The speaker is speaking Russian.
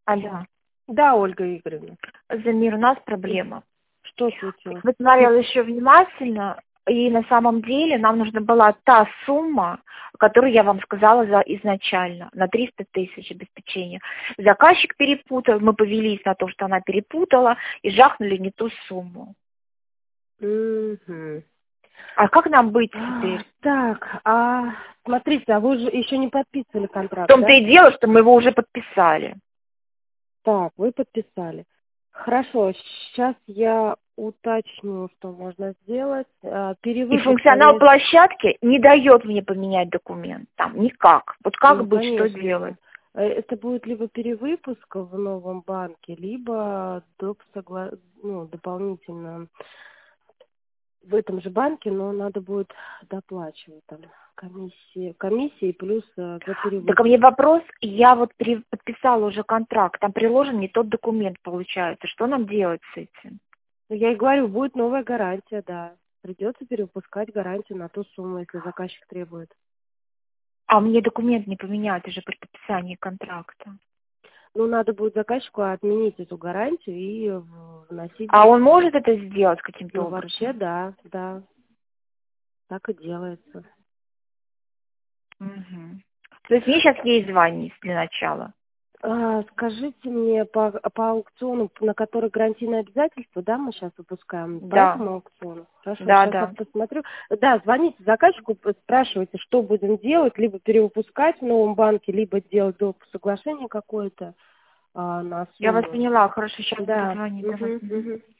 Алло, Да, Ольга Игоревна. Замир, у нас проблема. Что случилось? Посмотрела еще внимательно, и на самом деле нам нужна была та сумма, которую я вам сказала изначально, на 300 тысяч обеспечения. Заказчик перепутал, мы повелись на то, что она перепутала, и жахнули не ту сумму. Мгм. А как нам быть теперь? Так, смотрите, а вы же еще не подписывали В контракт, том-то да? и дело, что мы его уже подписали. Так, вы подписали. Хорошо, сейчас я уточню, что можно сделать. И Перевыпуск, функционал площадки не дает мне поменять документ. Там никак. Вот как ну, быть, что конечно, делать? нет. Это будет либо перевыпуск в новом банке, либо дополнительно в этом же банке, но надо будет доплачивать там комиссии плюс за Так ко перевыпуск. мне вопрос, я вот подписала уже контракт, там приложен не тот документ получается. Что нам делать с этим? Ну, я и говорю, будет новая гарантия, да. Придется перевыпускать гарантию на ту сумму, если заказчик требует. А мне документ не поменять уже при подписании контракта. Ну, надо будет заказчику отменить эту гарантию и вносить. А он может это сделать каким-то Ну, вообще, образом? да, да, так и делается. Мгм. То есть мне сейчас ей звонить для начала. Скажите мне по аукциону, на который гарантийное обязательство, да, мы сейчас выпускаем, по Да, этому аукциону? Хорошо, да, сейчас я да. посмотрю. Да, звоните заказчику, спрашивайте, что будем делать, либо перевыпускать в новом банке, либо делать договор соглашение какое-то на Я вас сумму. поняла, хорошо, сейчас буду Да. звонить. Давай. Мгм, Мгм. мгм.